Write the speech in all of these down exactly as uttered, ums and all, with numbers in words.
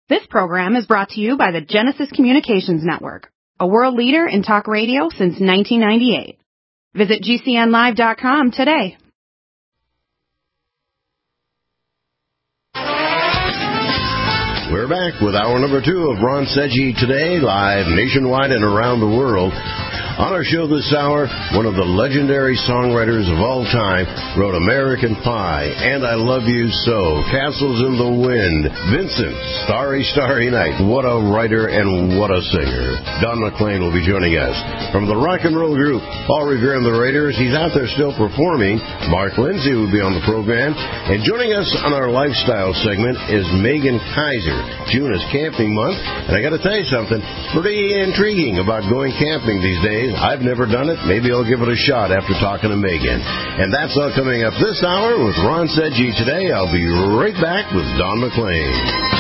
This program is brought to you by the Genesis Communications Network, a world leader in talk radio since nineteen ninety-eight. Visit G C N live dot com today. We're back with hour number two of Ron Seggi Today, live nationwide and around the world. On our show this hour, one of the legendary songwriters of all time wrote American Pie, And I Love You So, Castles in the Wind, Vincent, Starry, Starry Night. What a writer and what a singer. Don McLean will be joining us. From the rock and roll group, Paul Revere and the Raiders, he's out there still performing. Mark Lindsay will be on the program. And joining us on our lifestyle segment is Megan Kaiser. June is camping month, and I got to tell you something pretty intriguing about going camping these days. I've never done it. Maybe I'll give it a shot after talking to Megan. And that's all coming up this hour with Ron Seggi Today. I'll be right back with Don McLean.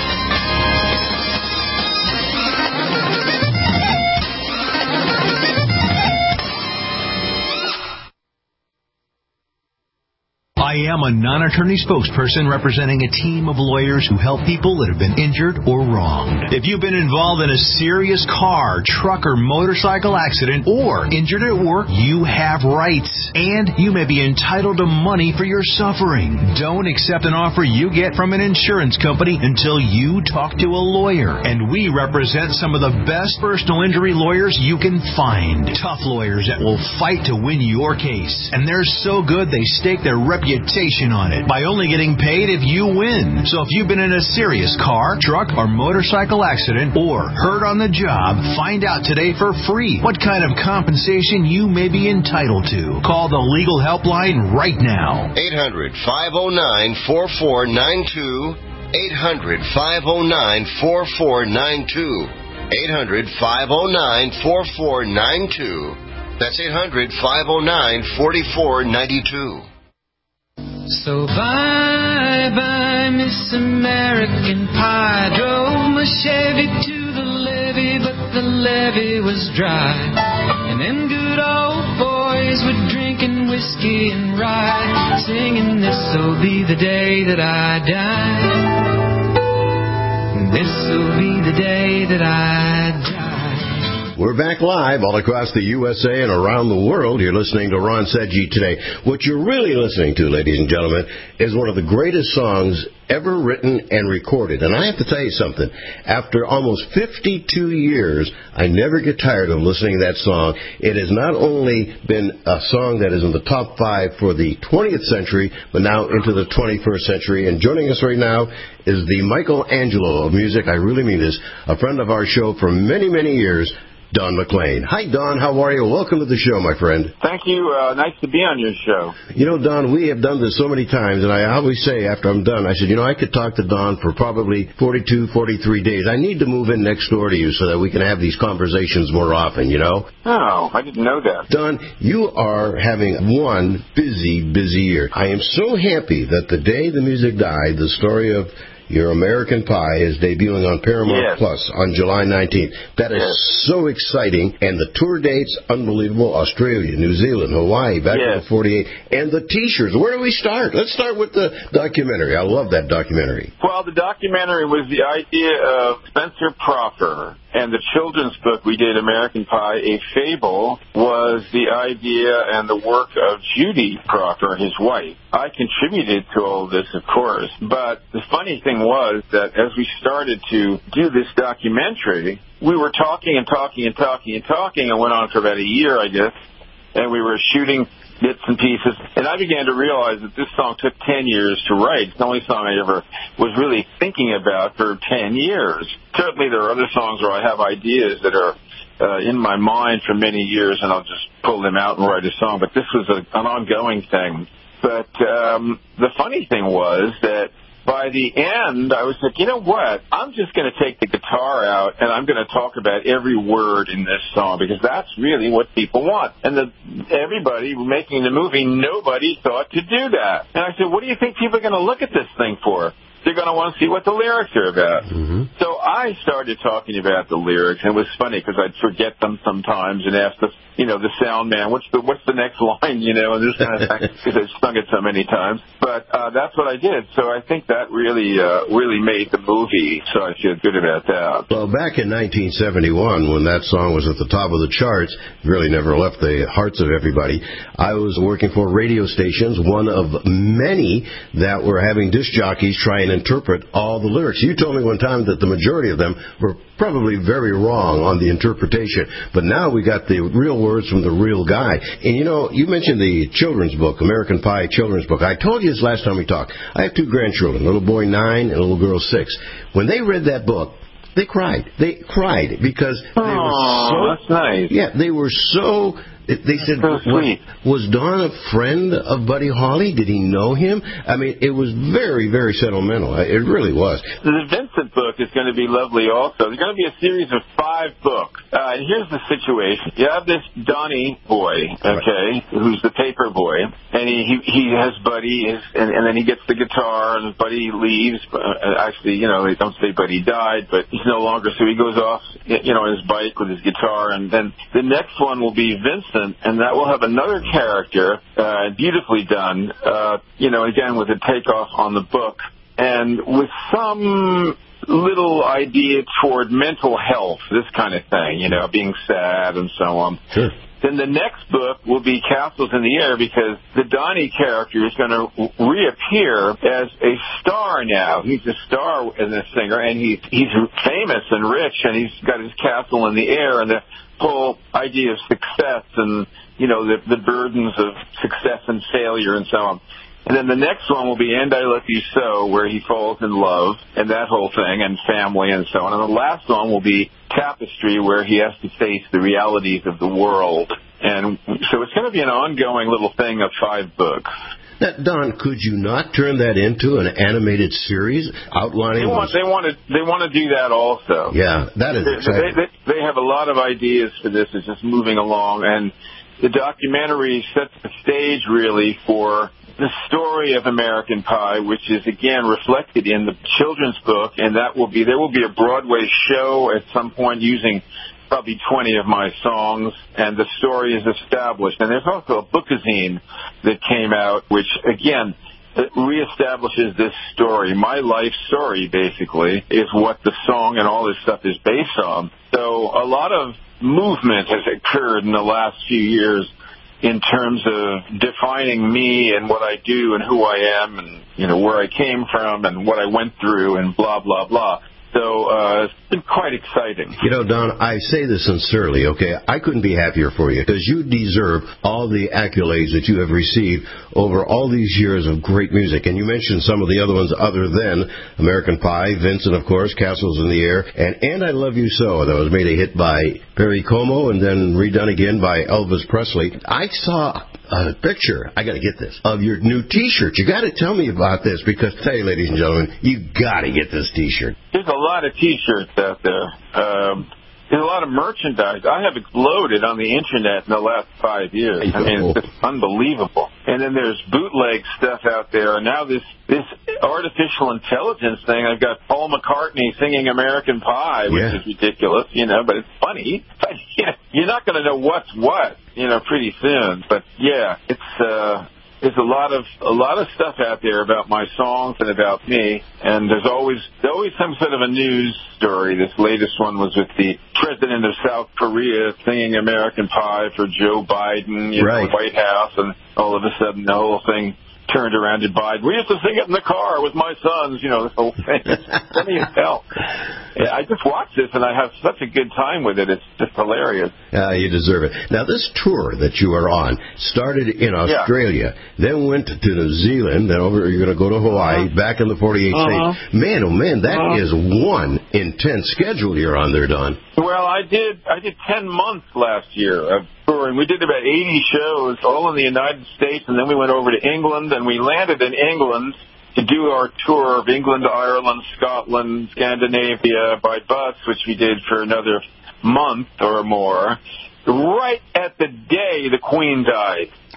I am a non-attorney spokesperson representing a team of lawyers who help people that have been injured or wronged. If you've been involved in a serious car, truck, or motorcycle accident or injured at work, you have rights, and you may be entitled to money for your suffering. Don't accept an offer you get from an insurance company until you talk to a lawyer, and we represent some of the best personal injury lawyers you can find. Tough lawyers that will fight to win your case, and they're so good they stake their reputation on it by only getting paid if you win. So if you've been in a serious car, truck, or motorcycle accident or hurt on the job, find out today for free what kind of compensation you may be entitled to. Call the legal helpline right now. eight hundred, five oh nine, four four nine two. eight hundred, five oh nine, four four nine two. eight hundred, five oh nine, four four nine two. That's eight hundred, five oh nine, four four nine two. So bye bye, Miss American Pie. Drove my Chevy to the levee, but the levee was dry. And them good old boys were drinking whiskey and rye, singing, this'll be the day that I die. This'll be the day that I die. We're back live all across the U S A and around the world. You're listening to Ron Seggi Today. What you're really listening to, ladies and gentlemen, is one of the greatest songs ever written and recorded. And I have to tell you something. After almost fifty-two years, I never get tired of listening to that song. It has not only been a song that is in the top five for the twentieth century, but now into the twenty-first century. And joining us right now is the Michelangelo of music. I really mean this. A friend of our show for many, many years, Don McLean. Hi, Don. How are you? Welcome to the show, my friend. Thank you. Uh, nice to be on your show. You know, Don, we have done this so many times, and I always say after I'm done, I said, you know, I could talk to Don for probably forty-two, forty-three days. I need to move in next door to you so that we can have these conversations more often, you know? Oh, I didn't know that. Don, you are having one busy, busy year. I am so happy that the day the music died, the story of your American Pie is debuting on Paramount yes. Plus on July nineteenth. That is yes. so exciting. And the tour dates, unbelievable. Australia, New Zealand, Hawaii, back yes. to the forty-eight. And the T-shirts. Where do we start? Let's start with the documentary. I love that documentary. Well, the documentary was the idea of Spencer Proffer. And the children's book we did, American Pie, A Fable, was the idea and the work of Judy Proffer, his wife. I contributed to all this, of course. But the funny thing was that as we started to do this documentary, we were talking and talking and talking and talking. It went on for about a year, I guess. And we were shooting bits and pieces. And I began to realize that this song took ten years to write. It's the only song I ever was really thinking about for ten years. Certainly there are other songs where I have ideas that are uh, in my mind for many years, and I'll just pull them out and write a song. But this was a, an ongoing thing. But um, the funny thing was that by the end, I was like, you know what? I'm just going to take the guitar out, and I'm going to talk about every word in this song, because that's really what people want. And the, everybody making the movie, nobody thought to do that. And I said, what do you think people are going to look at this thing for? They're going to want to see what the lyrics are about. Mm-hmm. So I started talking about the lyrics, and it was funny because I'd forget them sometimes and ask the, you know, the sound man, what's the what's the next line, you know, and this kind of thing, because I've sung it so many times. But uh, that's what I did. So I think that really, uh, really made the movie. So I feel good about that. Well, back in nineteen seventy-one, when that song was at the top of the charts, really never left the hearts of everybody. I was working for radio stations, one of many that were having disc jockeys try and interpret all the lyrics. You told me one time that the majority of them were probably very wrong on the interpretation, but now we got the real words from the real guy. And you know, you mentioned the children's book, American Pie children's book. I told you this last time we talked. I have two grandchildren, a little boy nine and a little girl six. When they read that book, they cried. They cried because they Aww, were so... that's nice. Yeah, they were so... They said, so sweet. Was Don a friend of Buddy Holly? Did he know him? I mean, it was very, very sentimental. It really was. The Vincent book is going to be lovely also. There's going to be a series of five books. Uh, and here's the situation. You have this Donnie boy, okay, right, who's the paper boy, and he he, he has Buddy, his, and, and then he gets the guitar, and Buddy leaves. Uh, actually, you know, they don't say Buddy died, but he's no longer, so he goes off, you know, on his bike with his guitar, and then the next one will be Vincent, and that will have another character, uh, beautifully done, uh, you know, again, with a takeoff on the book, and with some little idea toward mental health, this kind of thing, you know, being sad and so on. Sure. Then the next book will be Castles in the Air, because the Donnie character is going to reappear as a star now. He's a star as a singer, and he, he's famous and rich, and he's got his castle in the air, and the whole idea of success and, you know, the, the burdens of success and failure and so on. And then the next one will be And I Love You So, where he falls in love and that whole thing, and family and so on. And the last one will be Tapestry, where he has to face the realities of the world. And so it's going to be an ongoing little thing of five books. Now, Don, could you not turn that into an animated series outlining? They want, they want to. They want to do that also. Yeah, that is exciting. They, they, they have a lot of ideas for this. It's just moving along, and the documentary sets the stage really for the story of American Pie, which is again reflected in the children's book, and that will be there will be a Broadway show at some point using probably twenty of my songs, and the story is established. And there's also a bookazine that came out, which, again, it reestablishes this story. My life story, basically, is what the song and all this stuff is based on. So a lot of movement has occurred in the last few years in terms of defining me and what I do and who I am and, you know, where I came from and what I went through and blah, blah, blah. So uh, it's been quite exciting. You know, Don, I say this sincerely, okay? I couldn't be happier for you, because you deserve all the accolades that you have received over all these years of great music. And you mentioned some of the other ones other than American Pie, Vincent, of course, Castles in the Air, and And I Love You So, that was made a hit by Perry Como and then redone again by Elvis Presley. I saw a picture, I got to get this, of your new T-shirt. You got to tell me about this, because, tell you, ladies and gentlemen, you got to get this T-shirt. There's a lot of T-shirts out there. Um, there's a lot of merchandise. I have exploded on the Internet in the last five years. I, I mean, it's just unbelievable. And then there's bootleg stuff out there. And now this this artificial intelligence thing. I've got Paul McCartney singing American Pie, which yeah. is ridiculous, you know, but it's funny. But yeah, you're not going to know what's what, you know, pretty soon. But yeah, it's uh, there's a lot of a lot of stuff out there about my songs and about me. And there's always there's always some sort of a news story. This latest one was with the president of South Korea singing American Pie for Joe Biden, you right. know, the White House, and all of a sudden the whole thing turned around to Biden. We used to sing it in the car with my sons, you know, this whole thing. It's funny as hell. Yeah, I just watched this, and I have such a good time with it. It's just hilarious. Uh, you deserve it. Now, this tour that you are on started in Australia, yeah. then went to New Zealand, then over you're going to go to Hawaii, uh-huh. back in the forty-eight uh-huh. states. Man, oh, man, that uh-huh. is one intense schedule you're on there, Don. Well, I did I did ten months last year of touring. We did about eighty shows, all in the United States, and then we went over to England, and we landed in England to do our tour of England, Ireland, Scotland, Scandinavia by bus, which we did for another month or more, right at the day the Queen died.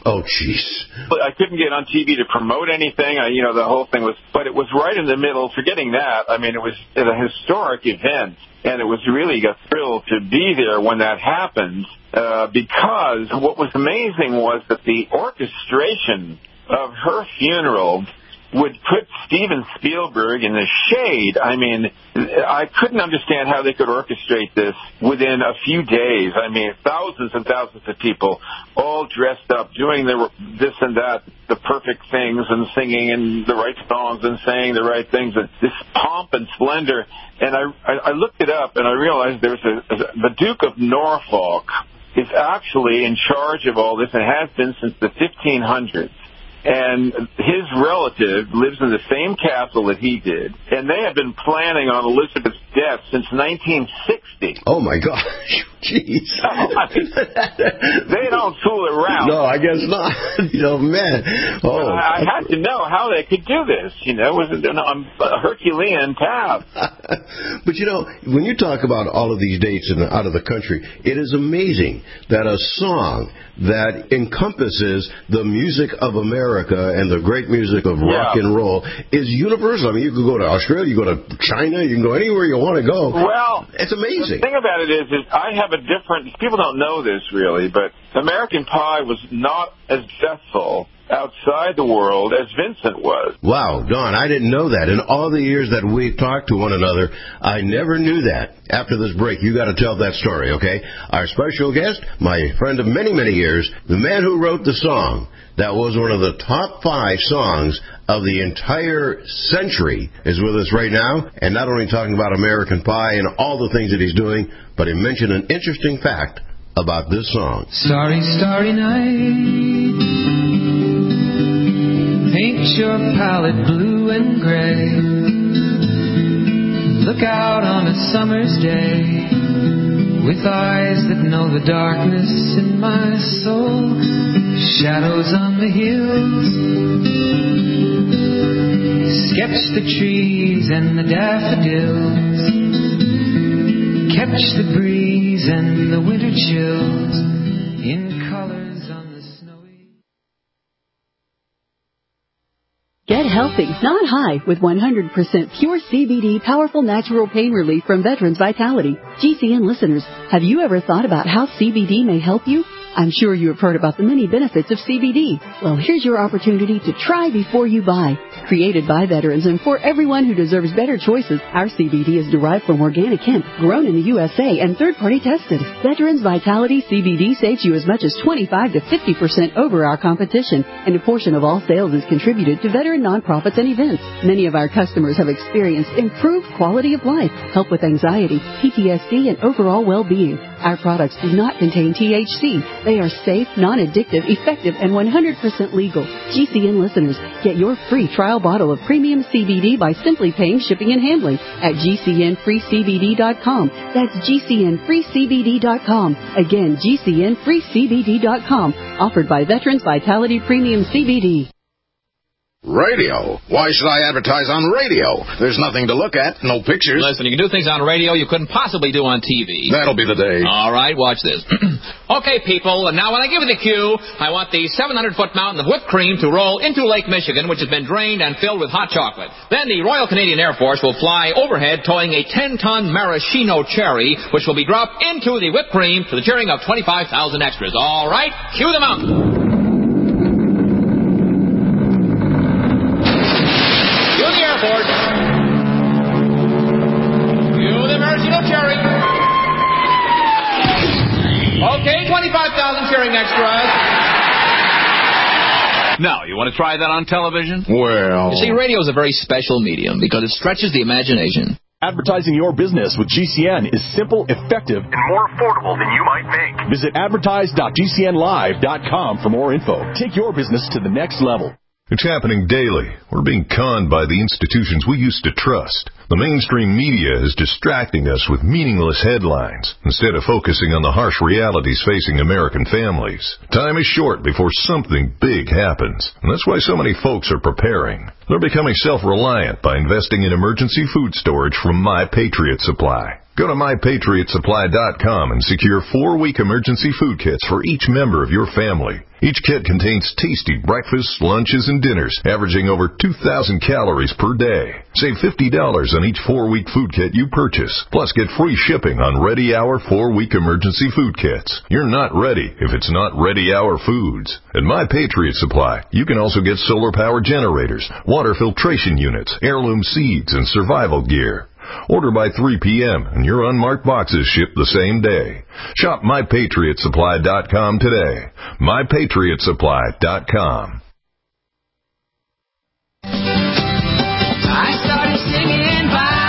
Oh, jeez. But I couldn't get on T V to promote anything. I, you know, the whole thing was, but it was right in the middle. Forgetting that, I mean, it was a historic event, and it was really a thrill to be there when that happened, uh, because what was amazing was that the orchestration of her funeral would put Steven Spielberg in the shade. I mean, I couldn't understand how they could orchestrate this within a few days. I mean, thousands and thousands of people all dressed up, doing the this and that, the perfect things, and singing and the right songs and saying the right things, and this pomp and splendor. And I, I, I looked it up, and I realized there's a, a the Duke of Norfolk is actually in charge of all this and has been since the fifteen hundreds. And his relative lives in the same castle that he did, and they have been planning on Elizabeth's death since nineteen sixty. Oh, my gosh. Jeez. No, I mean, they don't fool around. No, I guess not. You know, man. Oh, I, I had to know how they could do this. You know, it was a Herculean task. But, you know, when you talk about all of these dates in, out of the country, it is amazing that a song that encompasses the music of America and the great music of rock yeah. and roll is universal. I mean, you can go to Australia, you go to China, you can go anywhere you want to go. Well, it's amazing. The thing about it is, is I have a different, people don't know this really, but American Pie was not as successful outside the world as Vincent was. Wow, Don, I didn't know that. In all the years that we've talked to one another, I never knew that. After this break, you got to tell that story, okay? Our special guest, my friend of many, many years, the man who wrote the song that was one of the top five songs of the entire century, is with us right now, and not only talking about American Pie and all the things that he's doing, but he mentioned an interesting fact about this song. Starry, starry night, paint your palette blue and gray. Look out on a summer's day with eyes that know the darkness in my soul. Shadows on the hills, sketch the trees and the daffodils, catch the breeze and the winter chills in colors on the snowy. Get healthy, not high, with one hundred percent pure C B D powerful natural pain relief from Veterans Vitality. G C N listeners, have you ever thought about how C B D may help you? I'm sure you have heard about the many benefits of C B D. Well, here's your opportunity to try before you buy. Created by veterans and for everyone who deserves better choices, our C B D is derived from organic hemp, grown in the U S A and third-party tested. Veterans Vitality C B D saves you as much as twenty-five to fifty percent over our competition, and a portion of all sales is contributed to veteran nonprofits and events. Many of our customers have experienced improved quality of life, help with anxiety, P T S D, and overall well-being. Our products do not contain T H C. They are safe, non-addictive, effective, and one hundred percent legal. G C N listeners, get your free trial bottle of premium C B D by simply paying shipping and handling at G C N free C B D dot com. That's G C N free C B D dot com. Again, G C N free C B D dot com. Offered by Veterans Vitality Premium C B D. Radio? Why should I advertise on radio? There's nothing to look at, no pictures. Listen, you can do things on radio you couldn't possibly do on T V. That'll be the day. All right, watch this. Okay, people, and now when I give you the cue, I want the seven hundred foot mountain of whipped cream to roll into Lake Michigan, which has been drained and filled with hot chocolate. Then the Royal Canadian Air Force will fly overhead towing a ten ton maraschino cherry, which will be dropped into the whipped cream to the cheering of twenty-five thousand extras. All right, cue the mountain. Okay, twenty-five thousand cheering extras. Now, you want to try that on television? Well... You see, radio is a very special medium because it stretches the imagination. Advertising your business with G C N is simple, effective, and more affordable than you might think. Visit advertise dot G C N live dot com for more info. Take your business to the next level. It's happening daily. We're being conned by the institutions we used to trust. The mainstream media is distracting us with meaningless headlines instead of focusing on the harsh realities facing American families. Time is short before something big happens, and that's why so many folks are preparing. They're becoming self-reliant by investing in emergency food storage from My Patriot Supply. Go to my patriot supply dot com and secure four-week emergency food kits for each member of your family. Each kit contains tasty breakfasts, lunches, and dinners, averaging over two thousand calories per day. Save fifty dollars on each four-week food kit you purchase. Plus, get free shipping on Ready Hour four-week emergency food kits. You're not ready if it's not Ready Hour foods. At My Patriot Supply, you can also get solar power generators, water filtration units, heirloom seeds, and survival gear. Order by three p.m. and your unmarked boxes ship the same day. Shop my patriot supply dot com today. my patriot supply dot com. I started singing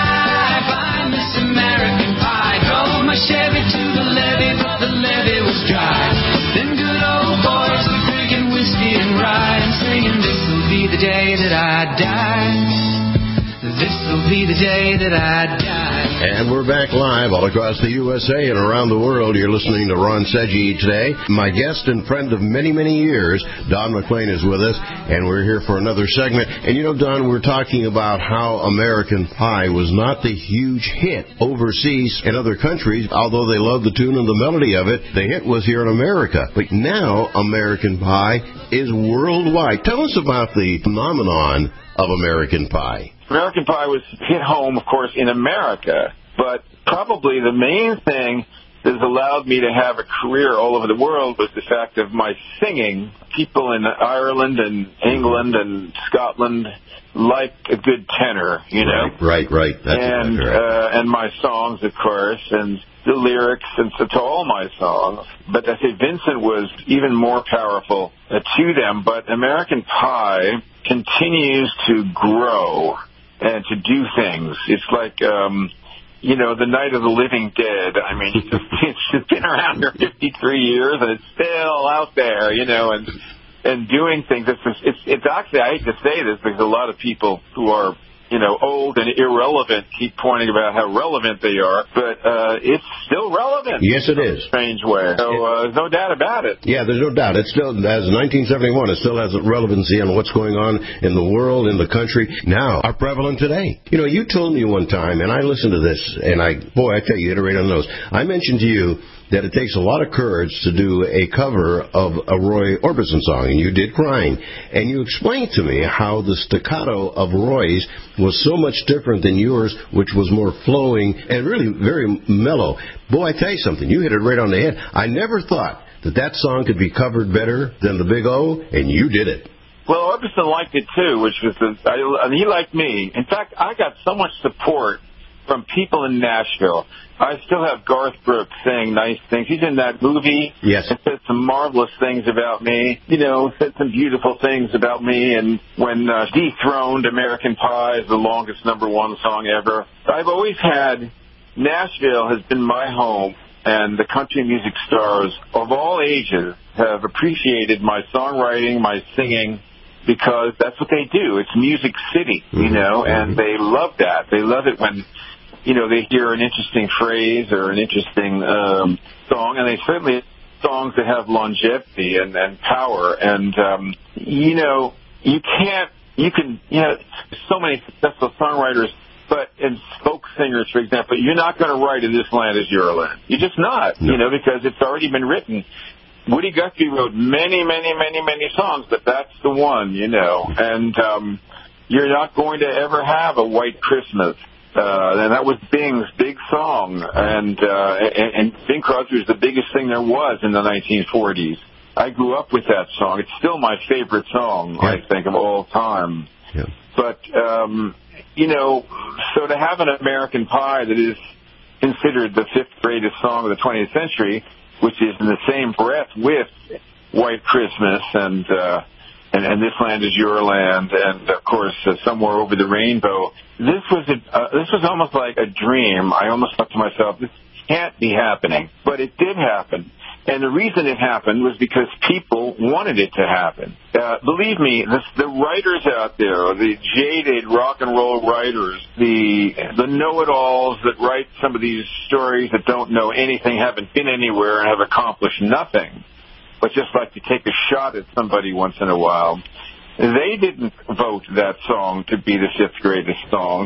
bye bye Miss American Pie. Drove my Chevy to the levee, but the levee was dry. Then good old boys were drinking whiskey and rye and singing, this'll be the day that I die. This'll be the day that I die. And we're back live all across the U S A and around the world. You're listening to Ron Seggi today. My guest and friend of many, many years, Don McLean, is with us, and we're here for another segment. And you know, Don, we're talking about how American Pie was not the huge hit overseas in other countries, although they loved the tune and the melody of it. The hit was here in America. But now American Pie is worldwide. Tell us about the phenomenon of American Pie. American Pie was hit home, of course, in America, but probably the main thing that has allowed me to have a career all over the world was the fact of my singing. People in Ireland and England and Scotland like a good tenor, you know. Right, right, right. That's and exactly right. Uh, and my songs, of course, and the lyrics, and so to all my songs. But I think Vincent was even more powerful uh, to them. But American Pie continues to grow and to do things. It's like, um, you know, the Night of the Living Dead. I mean, it's just been around for fifty-three years, and it's still out there, you know, and and doing things. It's, it's, it's actually, I hate to say this, because a lot of people who are, you know, old and irrelevant keep pointing about how relevant they are, but uh, it's still relevant. Yes, it is. In a strange way. So uh, there's no doubt about it. Yeah, there's no doubt. It still, as nineteen seventy-one, it still has relevancy on what's going on in the world, in the country, now, are prevalent today. You know, you told me one time, and I listened to this, and I, boy, I tell you, hit it right on the nose. I mentioned to you that it takes a lot of courage to do a cover of a Roy Orbison song, and you did Crying. And you explained to me how the staccato of Roy's was so much different than yours, which was more flowing and really very mellow. Boy, I tell you something, you hit it right on the head. I never thought that that song could be covered better than the Big O, and you did it. Well, Orbison liked it, too, which was, the, I, and he liked me. In fact, I got so much support from people in Nashville. I still have Garth Brooks saying nice things. He's in that movie. Yes. And said some marvelous things about me. You know, said some beautiful things about me. And when uh, dethroned American Pie is the longest number one song ever. I've always had, Nashville has been my home, and the country music stars of all ages have appreciated my songwriting, my singing, because that's what they do. It's Music City, you know, and they love that. They love it when, you know, they hear an interesting phrase or an interesting um, song, and they certainly have songs that have longevity and, and power. And, um, you know, you can't, you can, you know, so many successful songwriters, but in folk singers, for example, you're not going to write In This Land Is Your Land. You're just not, no. You know, because it's already been written. Woody Guthrie wrote many, many, many, many songs, but that's the one, you know. And um, you're not going to ever have a White Christmas. Uh, and that was Bing's big song. And, uh, and, and Bing Crosby was the biggest thing there was in the nineteen forties. I grew up with that song. It's still my favorite song, yeah. I think, of all time. Yeah. But, um, you know, so to have an American Pie that is considered the fifth greatest song of the twentieth century, which is in the same breath with White Christmas and uh, and, and This Land Is Your Land, and of course uh, Somewhere Over the Rainbow. This was a, uh, this was almost like a dream. I almost thought to myself, this can't be happening, but it did happen. And the reason it happened was because people wanted it to happen. Uh, believe me, the, the writers out there, the jaded rock and roll writers, the the know-it-alls that write some of these stories that don't know anything, haven't been anywhere, and have accomplished nothing, but just like to take a shot at somebody once in a while, they didn't vote that song to be the fifth greatest song.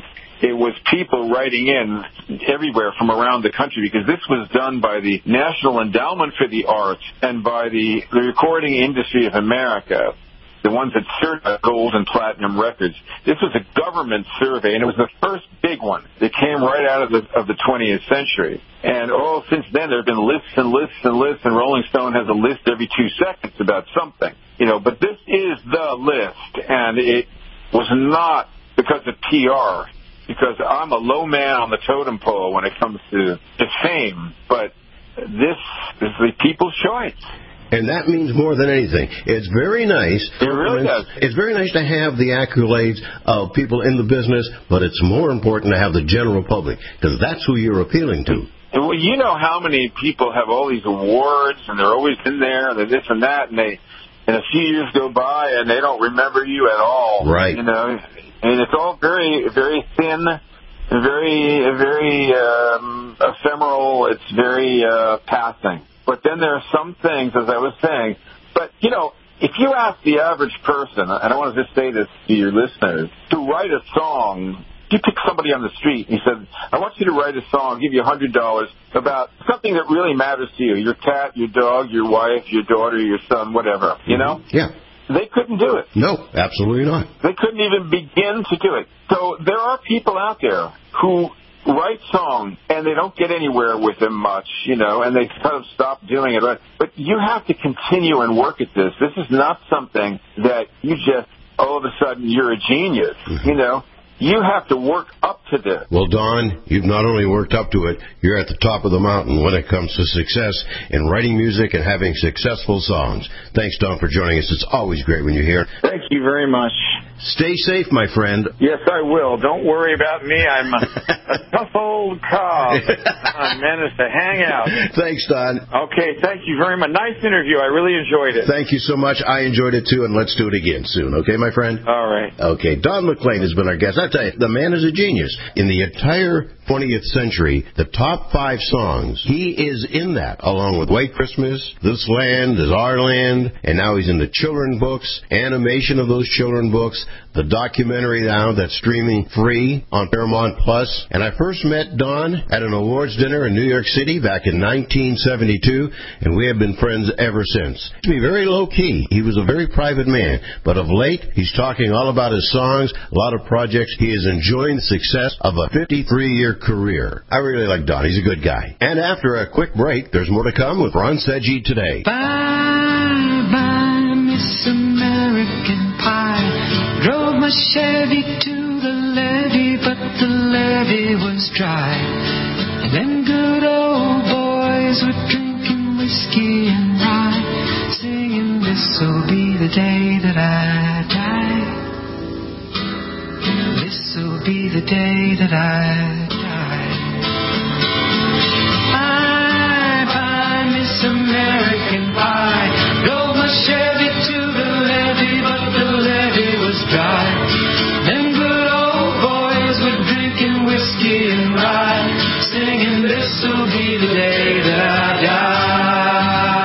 it was people writing in everywhere from around the country, because this was done by the National Endowment for the Arts and by the, the Recording Industry of America, the ones that certify gold and platinum records. This was a government survey, and it was the first big one that came right out of the of the twentieth century. And oh, since then there have been lists and lists and lists, and Rolling Stone has a list every two seconds about something. You know, but this is the list, and it was not because of P R, because I'm a low man on the totem pole when it comes to, to fame, but this is the people's choice. And that means more than anything. It's very nice. It really does. It's very nice to have the accolades of people in the business, but it's more important to have the general public, because that's who you're appealing to. Well, you know how many people have all these awards, and they're always in there, and they're this and that, and they, and a few years go by, and they don't remember you at all. Right. You know, and it's all very, very thin, very, very um, ephemeral. It's very uh, passing. But then there are some things, as I was saying. But, you know, if you ask the average person, and I want to just say this to your listeners, to write a song, you pick somebody on the street and you said, I want you to write a song, I'll give you one hundred dollars about something that really matters to you, your cat, your dog, your wife, your daughter, your son, whatever, you know? Yeah. They couldn't do it. No, absolutely not. They couldn't even begin to do it. So there are people out there who write songs and they don't get anywhere with them much, you know, and they kind of stop doing it. But you have to continue and work at this. This is not something that you just, all of a sudden, you're a genius, mm-hmm. you know. You have to work up to this. Well, Don, you've not only worked up to it, you're at the top of the mountain when it comes to success in writing music and having successful songs. Thanks, Don, for joining us. It's always great when you're here. Thank you very much. Stay safe, my friend. Yes, I will. Don't worry about me. I'm a, a tough old cob. I managed to hang out. Thanks, Don. Okay, thank you very much. Nice interview. I really enjoyed it. Thank you so much. I enjoyed it, too, and let's do it again soon. Okay, my friend? All right. Okay, Don McLean has been our guest. I tell you, the man is a genius. In the entire twentieth century, the top five songs, he is in that, along with White Christmas, This Land Is Our Land, and now he's in the children books, animation of those children books, the documentary now that's streaming free on Paramount Plus. And I first met Don at an awards dinner in New York City back in nineteen seventy-two, and we have been friends ever since. To be very low-key. He was a very private man, but of late, he's talking all about his songs, a lot of projects. He is enjoying the success of a fifty-three-year career. I really like Don. He's a good guy. And after a quick break, there's more to come with Ron Seggi Today. Bye, bye, Miss American Pie. Drove my Chevy to the levee, but the levee was dry. And them good old boys were drinking whiskey and rye, singing, this'll be the day that I die. This'll be the day that I die. Bye, bye, Miss American Pie. Drove my Chevy to the levee, but the levee was dry. Them good old boys were drinking whiskey and rye, singing, this'll be the day that I die.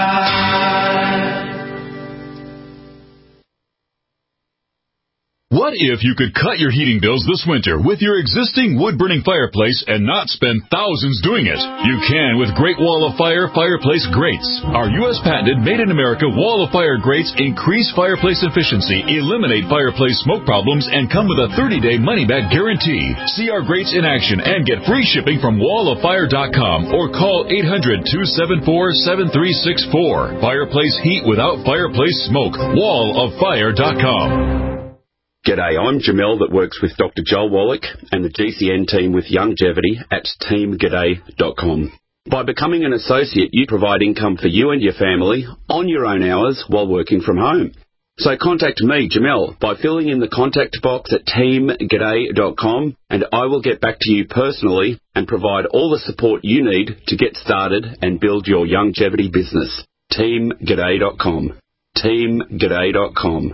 What if you could cut your heating bills this winter with your existing wood-burning fireplace and not spend thousands doing it? You can with Great Wall of Fire Fireplace Grates. Our U S patented made-in-America Wall of Fire grates increase fireplace efficiency, eliminate fireplace smoke problems, and come with a thirty-day money-back guarantee. See our grates in action and get free shipping from wall of fire dot com or call eight hundred, two seven four, seven three six four. Fireplace heat without fireplace smoke. wall of fire dot com. G'day, I'm Jamel that works with Doctor Joel Wallach and the G C N team with Longevity at team g'day dot com. By becoming an associate, you provide income for you and your family on your own hours while working from home. So contact me, Jamel, by filling in the contact box at team g'day dot com, and I will get back to you personally and provide all the support you need to get started and build your longevity business. team g'day dot com. team g'day dot com.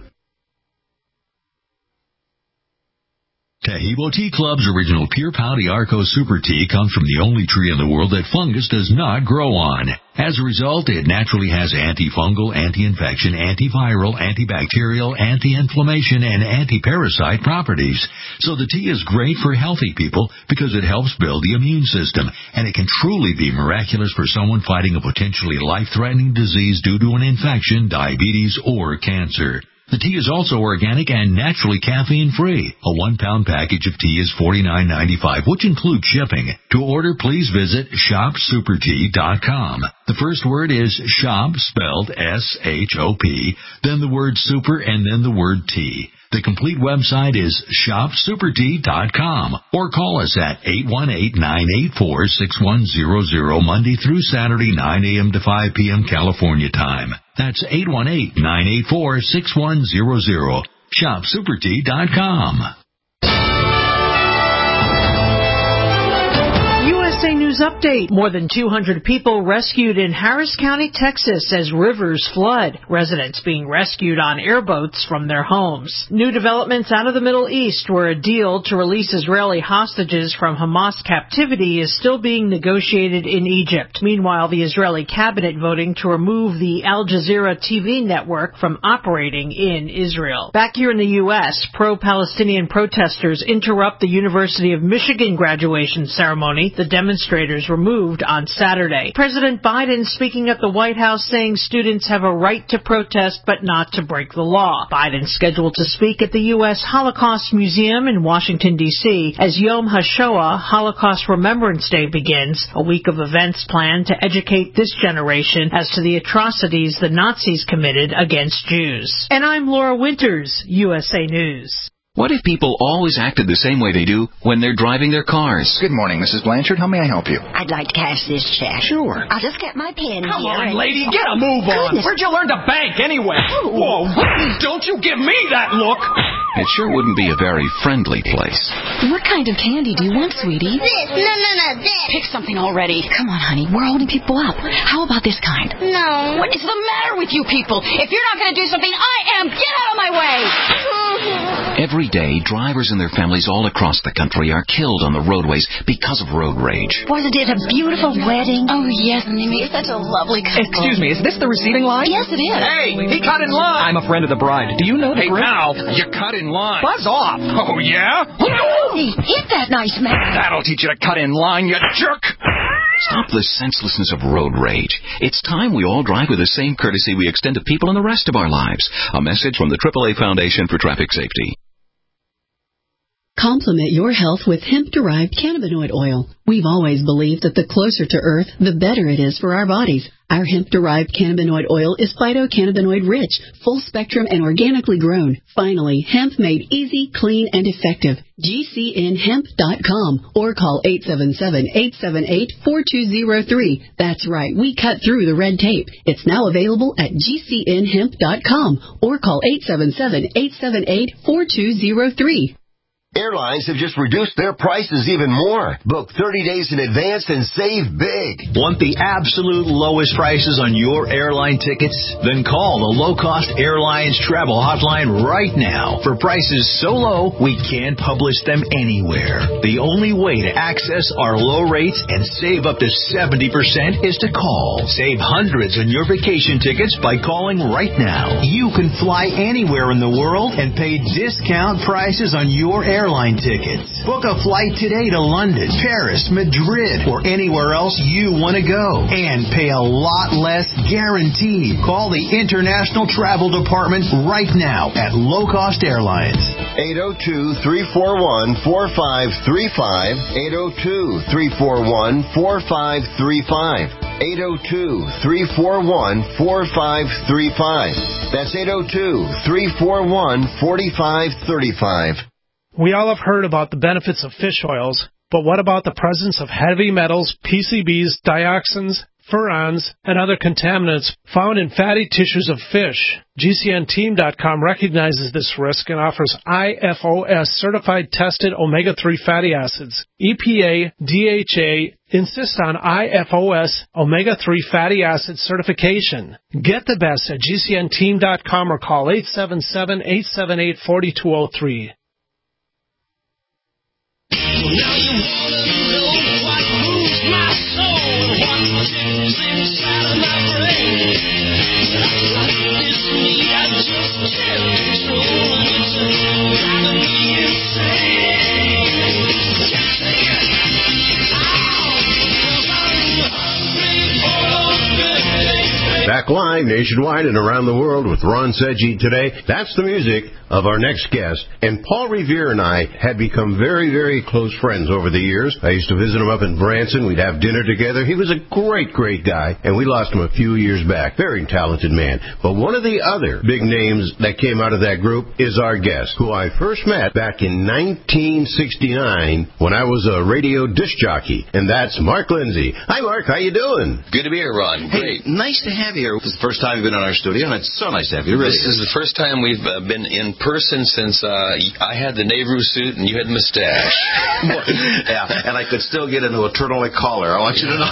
Tahibo Tea Club's original Pure Pau de Arco Super Tea comes from the only tree in the world that fungus does not grow on. As a result, it naturally has antifungal, anti-infection, antiviral, antibacterial, anti-inflammation, and anti-parasite properties. So the tea is great for healthy people because it helps build the immune system, and it can truly be miraculous for someone fighting a potentially life-threatening disease due to an infection, diabetes, or cancer. The tea is also organic and naturally caffeine-free. A one-pound package of tea is forty-nine ninety-five, which includes shipping. To order, please visit shop super tea dot com. The first word is shop, spelled S H O P, then the word super, and then the word tea. The complete website is shop super tea dot com, or call us at eight one eight, nine eight four, six one zero zero Monday through Saturday, nine a.m. to five p.m. California time. That's eight one eight, nine eight four, six one zero zero. shop super tea dot com. U S A News Update. More than two hundred people rescued in Harris County, Texas as rivers flood. Residents being rescued on airboats from their homes. New developments out of the Middle East, where a deal to release Israeli hostages from Hamas captivity is still being negotiated in Egypt. Meanwhile, the Israeli cabinet voting to remove the Al Jazeera T V network from operating in Israel. Back here in the U S, pro-Palestinian protesters interrupt the University of Michigan graduation ceremony. The demonstrators were moved on Saturday. President Biden speaking at the White House saying students have a right to protest but not to break the law. Biden scheduled to speak at the U S Holocaust Museum in Washington, D C as Yom HaShoah, Holocaust Remembrance Day, begins, a week of events planned to educate this generation as to the atrocities the Nazis committed against Jews. And I'm Laura Winters, U S A News. What if people always acted the same way they do when they're driving their cars? Good morning, Missus Blanchard. How may I help you? I'd like to cash this check. Sure. I'll just get my pen Come here. on, and... lady, get a move on. Goodness. Where'd you learn to bank anyway? Whoa, don't you give me that look. It sure wouldn't be a very friendly place. What kind of candy do you want, sweetie? This. No, no, no, this. Pick something already. Come on, honey. We're holding people up. How about this kind? No. What is the matter with you people? If you're not going to do something, I am. Get out of my way. Every day, drivers and their families all across the country are killed on the roadways because of road rage. Wasn't it a beautiful wedding? Oh, yes, Mimi. Such a lovely couple. Excuse me, is this the receiving line? Yes, it is. Hey, he cut in line. I'm a friend of the bride. Do you know the Hey, bride? now, you cut in line. Buzz off. Oh, yeah? Hey, hit that nice man. That'll teach you to cut in line, you jerk. Stop the senselessness of road rage. It's time we all drive with the same courtesy we extend to people in the rest of our lives. A message from the triple A Foundation for Traffic Safety. Complement your health with hemp-derived cannabinoid oil. We've always believed that the closer to Earth, the better it is for our bodies. Our hemp-derived cannabinoid oil is phytocannabinoid-rich, full-spectrum, and organically grown. Finally, hemp made easy, clean, and effective. G C N hemp dot com or call eight seven seven, eight seven eight, four two zero three. That's right, we cut through the red tape. It's now available at G C N hemp dot com or call eight seven seven, eight seven eight, four two zero three. Airlines have just reduced their prices even more. Book thirty days in advance and save big. Want the absolute lowest prices on your airline tickets? Then call the Low Cost Airlines Travel Hotline right now for prices so low we can't publish them anywhere. The only way to access our low rates and save up to seventy percent is to call. Save hundreds on your vacation tickets by calling right now. You can fly anywhere in the world and pay discount prices on your airline airline tickets. Book a flight today to London, Paris, Madrid, or anywhere else you want to go and pay a lot less guaranteed. Call the International Travel Department right now at Low Cost Airlines. eight oh two, three four one, four five three five, eight oh two, three four one, four five three five, eight oh two, three four one, four five three five. That's eight oh two, three four one, four five three five. We all have heard about the benefits of fish oils, but what about the presence of heavy metals, P C Bs, dioxins, furans, and other contaminants found in fatty tissues of fish? G C N team dot com recognizes this risk and offers I F O S certified tested omega three fatty acids. E P A, D H A insist on I F O S omega three fatty acid certification. Get the best at G C N team dot com or call eight seven seven, eight seven eight, four two zero three. Now you wanna know what moves my soul, what changes inside of back live nationwide and around the world with Ron Sedgy today. That's the music of our next guest. And Paul Revere and I had become very, very close friends over the years. I used to visit him up in Branson. We'd have dinner together. He was a great, great guy, and we lost him a few years back. Very talented man. But one of the other big names that came out of that group is our guest, who I first met back in nineteen sixty-nine when I was a radio disc jockey, and that's Mark Lindsay. Hi, Mark. How you doing? Good to be here, Ron. Great. Hey, nice to have you here. This is the first time you've been on our studio, and it's so nice to have you. Really, this is the first time we've uh, been in person since uh, I had the Nehru suit and you had the mustache. Yeah, and I could still get into a turtleneck collar. I want you to know.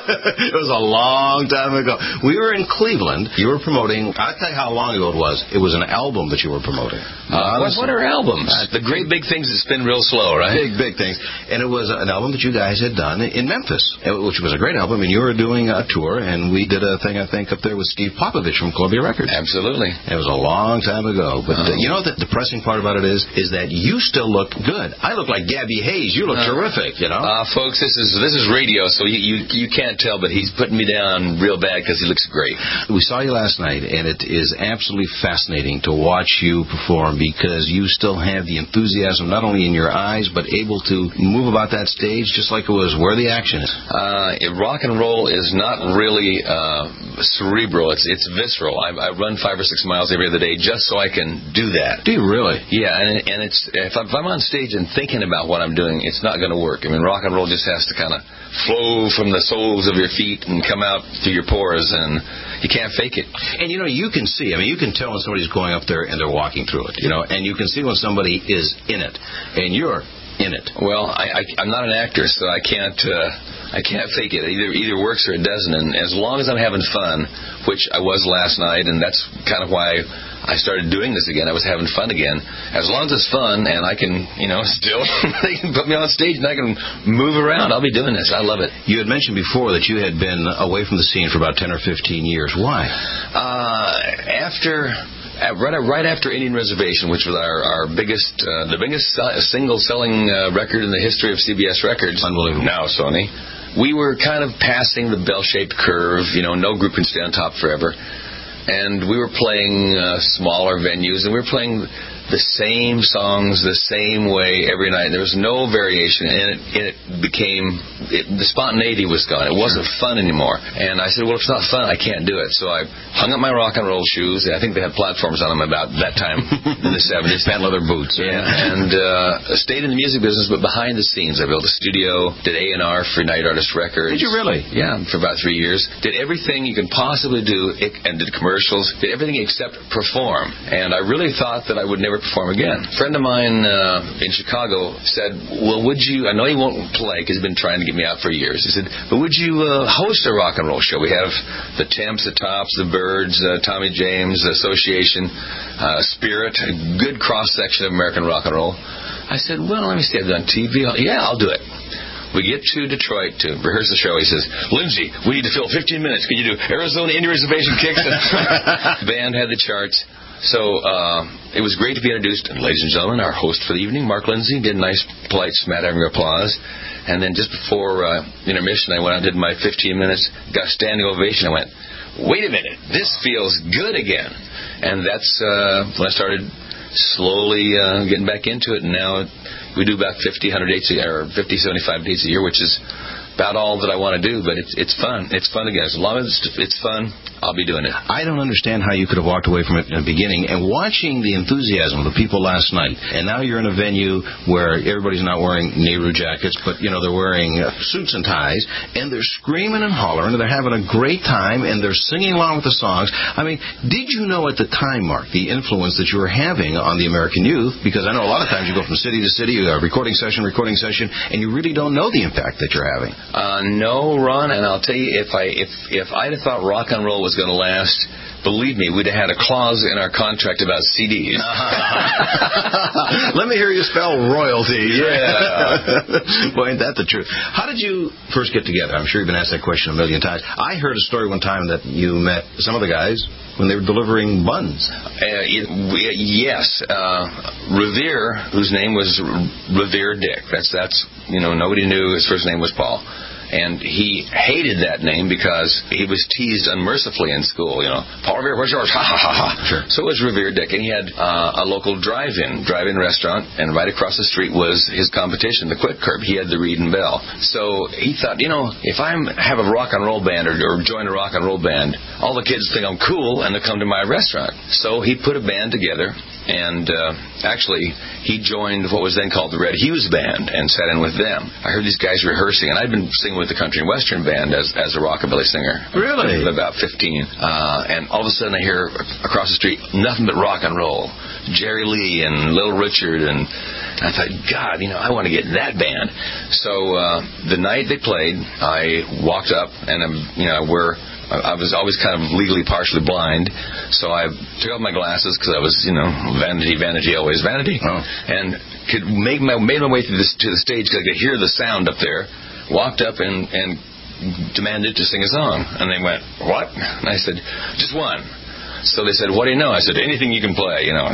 It was a long time ago. We were in Cleveland. You were promoting, I'll tell you how long ago it was. It was an album that you were promoting. Uh, what, what are albums? Uh, the great big things that spin real slow, right? Big, big things. And it was an album that you guys had done in Memphis, which was a great album. And you were doing a tour, and we did a thing, I think, up there with Steve Popovich from Columbia Records. Absolutely. It was a long time ago. But uh-huh. uh, you know what the depressing part about it is? Is that you still look good. I look like Gabby Hayes. You look uh, terrific, you know? Uh, folks, this is this is radio, so you, you, you can't tell, but he's putting me down real bad because he looks great. We saw you last night, and it is absolutely fascinating to watch you perform because you still have the enthusiasm not only in your eyes, but able to move about that stage just like it was where the action is. Uh, rock and roll is not really uh, cerebral. It's it's visceral. I, I run five or six miles every other day just so I can do that. Do you really? Yeah, and, and it's if I'm on stage and thinking about what I'm doing, it's not going to work. I mean, rock and roll just has to kind of flow from the soles of your feet and come out through your pores, and you can't fake it. And, you know, you can see, I mean, you can tell when somebody's going up there and they're walking through it, you know, and you can see when somebody is in it, and you're in it. Well, I, I, I'm not an actor, so I can't uh, I can't fake it. It either either works or it doesn't. And as long as I'm having fun, which I was last night, and that's kind of why I started doing this again. I was having fun again. As long as it's fun and I can, you know, still they can put me on stage and I can move around, I'll be doing this. I love it. You had mentioned before that you had been away from the scene for about ten or fifteen years. Why? Uh, after. Uh, right, right after Indian Reservation, which was our, our biggest, uh, the biggest uh, single-selling uh, record in the history of C B S Records. Unbelievable. Now, Sony. We were kind of passing the bell-shaped curve. You know, no group can stay on top forever. And we were playing uh, smaller venues, and we were playing the same songs the same way every night. There was no variation, and it, and it became, it, the spontaneity was gone. It wasn't sure. fun anymore. And I said, well, if it's not fun, I can't do it. So I hung up my rock and roll shoes. I think they had platforms on them about that time in the seventies. Patent leather boots. Yeah, and uh, stayed in the music business, but behind the scenes. I built a studio, did A and R for Night Artist Records. Did you really? Yeah, for about three years. Did everything you can possibly do, and did commercials, did everything except perform. And I really thought that I would never perform again. A friend of mine uh, in Chicago said, well, would you, I know he won't play because he's been trying to get me out for years. He said, but would you uh, host a rock and roll show? We have the Temps, the Tops, the Byrds, uh, Tommy James, Association, uh, Spirit, a good cross-section of American rock and roll. I said, well, let me see, I've done T V. Yeah, I'll do it. We get to Detroit to rehearse the show. He says, Lindsay, we need to fill fifteen minutes. Can you do Arizona Indian Reservation kicks? The band had the charts. So uh, it was great to be introduced. And ladies and gentlemen, our host for the evening, Mark Lindsay, did a nice, polite smattering of applause. And then just before uh, intermission, I went out and did my fifteen minutes, got a standing ovation. I went, wait a minute, this feels good again. And that's uh, when I started slowly uh, getting back into it. And now we do about fifty, one hundred dates a year, or fifty, seventy-five dates a year, which is about all that I want to do, but it's it's fun. It's fun again. As long as it's fun, I'll be doing it. I don't understand how you could have walked away from it in the beginning. And watching the enthusiasm of the people last night, and now you're in a venue where everybody's not wearing Nehru jackets, but, you know, they're wearing uh, suits and ties, and they're screaming and hollering, and they're having a great time, and they're singing along with the songs. I mean, did you know at the time, Mark, the influence that you were having on the American youth? Because I know a lot of times you go from city to city, uh, recording session, recording session, and you really don't know the impact that you're having. Uh, no, Ron, and I'll tell you, if I if if I'd have thought rock and roll was going to last, believe me, we'd have had a clause in our contract about C Ds. Let me hear you spell royalty. Yeah. Boy, ain't that the truth. How did you first get together? I'm sure you've been asked that question a million times. I heard a story one time that you met some of the guys when they were delivering buns. Uh, yes. Uh, Revere, whose name was Revere Dick. That's, that's, you know, nobody knew his first name was Paul. And he hated that name because he was teased unmercifully in school. You know, Paul Revere, where's yours? Ha, ha, ha, ha. Sure. So it was Revere Dick. And he had uh, a local drive-in, drive-in restaurant, and right across the street was his competition, the Quick Curb. He had the Reed and Bell. So he thought, you know, if I have a rock and roll band or, or join a rock and roll band, all the kids think I'm cool and they'll come to my restaurant. So he put a band together, and uh, actually he joined what was then called the Red Hughes Band and sat in with them. I heard these guys rehearsing, and I'd been singing with the Country and Western Band as, as a rockabilly singer. Really? About fifteen. Uh, and all of a sudden I hear across the street nothing but rock and roll. Jerry Lee and Little Richard, and I thought, God, you know, I want to get in that band. So uh, the night they played, I walked up, and I'm, you know, we're I was always kind of legally partially blind, so I took off my glasses because I was, you know, vanity, vanity, always vanity, oh. and could make my made my way through this, to the stage because I could hear the sound up there. Walked up and and demanded to sing a song, and they went, "What?" And I said, "Just one." So they said, "What do you know?" I said, "Anything you can play," you know.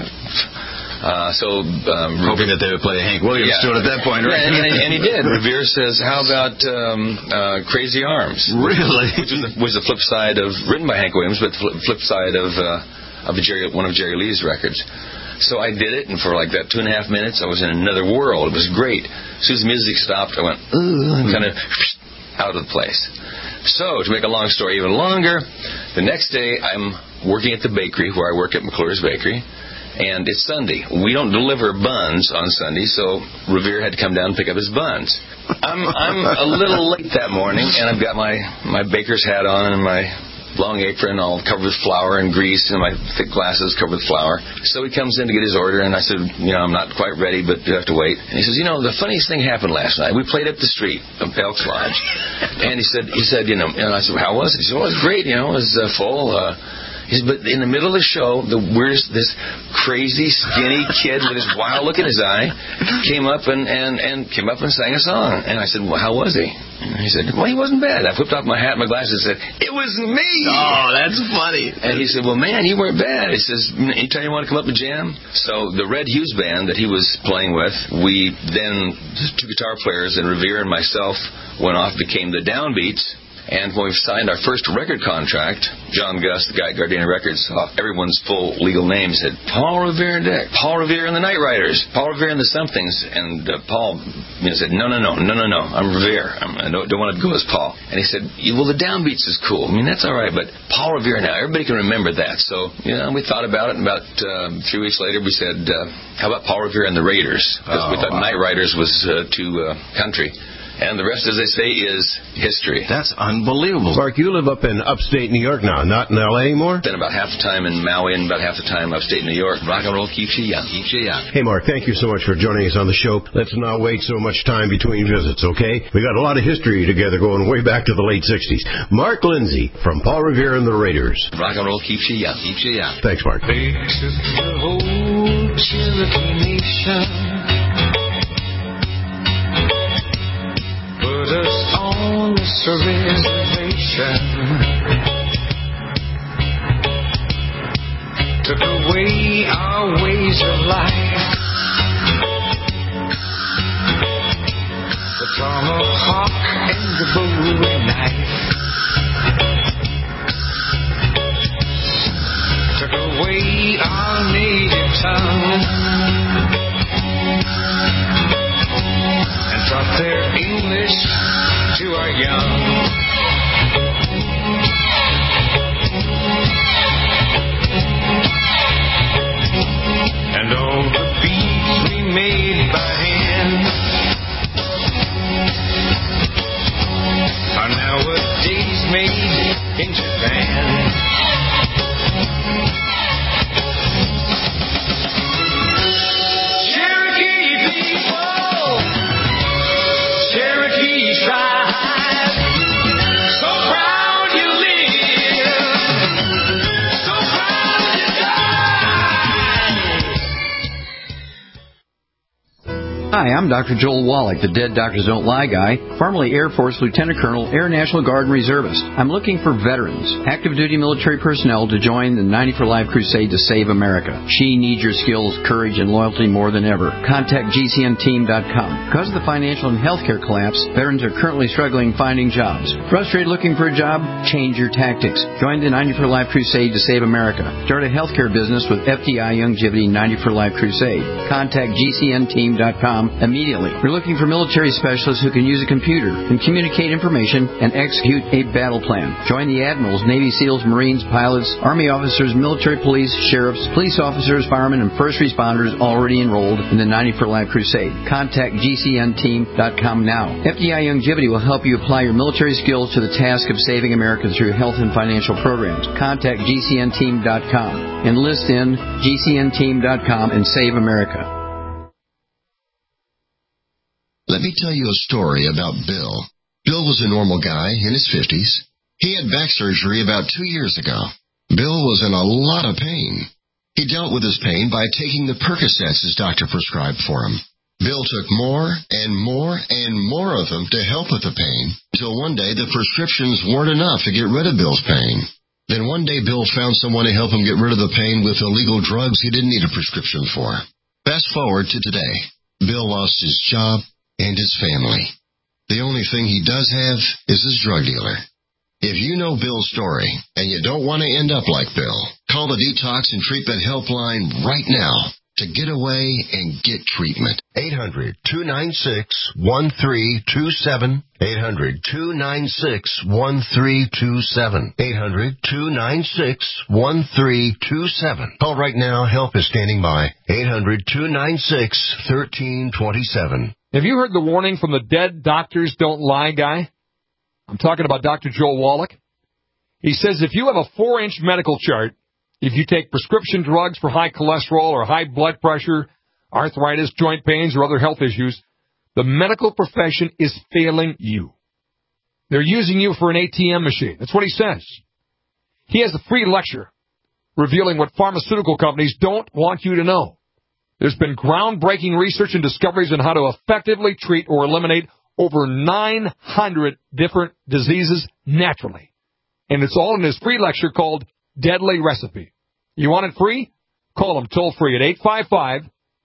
Uh, so um, hoping that they would play Hank Williams yeah. tune at that point, right? Yeah, and, and, and he did. Revere says, "How about um, uh, Crazy Arms?" Really? Which was the, was the flip side of, written by Hank Williams, but the flip, flip side of uh, of a Jerry, one of Jerry Lee's records. So I did it, and for like that two and a half minutes, I was in another world. It was great. As soon as the music stopped, I went, ooh, and kind of out of the place. So, to make a long story even longer, the next day I'm working at the bakery where I work at McClure's Bakery. And it's Sunday. We don't deliver buns on Sunday, so Revere had to come down and pick up his buns. I'm I'm a little late that morning, and I've got my, my baker's hat on and my long apron all covered with flour and grease, and my thick glasses covered with flour. So he comes in to get his order, and I said, you know, I'm not quite ready, but you have to wait. And he says, you know, the funniest thing happened last night. We played up the street of Elks Lodge, and he said, he said, you know, and I said, how was it? He said, well, it was great, you know, it was uh, full. Uh, He said, but in the middle of the show, the weirdest, this crazy, skinny kid with this wild look in his eye came up and, and, and came up and sang a song. And I said, well, how was he? And he said, well, he wasn't bad. I whipped off my hat and my glasses and said, it was me! Oh, that's funny. And he said, well, man, you weren't bad. He says, anytime you want to come up and jam? So the Red Hughes Band that he was playing with, we then, two guitar players, and Revere and myself went off, became the Downbeats. And when we signed our first record contract, John Gus, the guy at Gardena Records, saw everyone's full legal name, said, Paul Revere and Dick, Paul Revere and the Night Riders, Paul Revere and the Somethings. And uh, Paul you know, said, no, no, no, no, no, no, I'm Revere. I'm, I don't, don't want to go as Paul. And he said, well, the Downbeats is cool. I mean, that's all right, but Paul Revere now, everybody can remember that. So, you know, we thought about it, and about uh, three weeks later, we said, uh, how about Paul Revere and the Raiders? Because oh, we thought wow. Night Riders was uh, too uh, country. And the rest, as they say, is history. That's unbelievable. Mark, you live up in upstate New York now, not in L A anymore? Spent about half the time in Maui and about half the time upstate New York. Rock and roll keeps you young. Keeps you young. Hey, Mark, thank you so much for joining us on the show. Let's not wait so much time between visits, okay? We got a lot of history together going way back to the late sixties. Mark Lindsay from Paul Revere and the Raiders. Rock and roll keeps you young. Keeps you young. Thanks, Mark. They took the whole Cherokee Nation, put us on this reservation, took away our ways of life, the tomahawk and the bowie knife, took away our native tongue, taught their English to our young. And all the beats we made by hand are nowadays made in Japan. Hi, I'm Doctor Joel Wallach, the Dead Doctors Don't Lie guy, formerly Air Force Lieutenant Colonel, Air National Guard and Reservist. I'm looking for veterans, active duty military personnel to join the ninety for Life crusade to save America. She needs your skills, courage, and loyalty more than ever. Contact G C N team dot com. Because of the financial and healthcare collapse, veterans are currently struggling finding jobs. Frustrated looking for a job? Change your tactics. Join the ninety for Life crusade to save America. Start a healthcare business with F D I Youngevity ninety for Life crusade. Contact G C N team dot com immediately. We're looking for military specialists who can use a computer and communicate information and execute a battle plan. Join the admirals, Navy SEALs, Marines, pilots, Army officers, military police, sheriffs, police officers, firemen, and first responders already enrolled in the ninety for Life crusade. Contact G C N team dot com now. F D I Youngevity will help you apply your military skills to the task of saving America through health and financial programs. Contact G C N team dot com. Enlist in G C N team dot com and save America. Let me tell you a story about Bill. Bill was a normal guy in his fifties. He had back surgery about two years ago. Bill was in a lot of pain. He dealt with his pain by taking the Percocets his doctor prescribed for him. Bill took more and more and more of them to help with the pain, until one day the prescriptions weren't enough to get rid of Bill's pain. Then one day Bill found someone to help him get rid of the pain with illegal drugs he didn't need a prescription for. Fast forward to today. Bill lost his job and his family. The only thing he does have is his drug dealer. If you know Bill's story and you don't want to end up like Bill, call the Detox and Treatment Helpline right now to get away and get treatment. eight hundred, two nine six, one three two seven. eight hundred, two nine six, one three two seven. eight hundred, two nine six, one three two seven. Call right now. Help is standing by. eight hundred, two nine six, one three two seven. Have you heard the warning from the Dead Doctors Don't Lie guy? I'm talking about Doctor Joel Wallach. He says if you have a four-inch medical chart, if you take prescription drugs for high cholesterol or high blood pressure, arthritis, joint pains, or other health issues, the medical profession is failing you. They're using you for an A T M machine. That's what he says. He has a free lecture revealing what pharmaceutical companies don't want you to know. There's been groundbreaking research and discoveries on how to effectively treat or eliminate over nine hundred different diseases naturally. And it's all in his free lecture called Deadly Recipe. You want it free? Call him toll free at eight five five,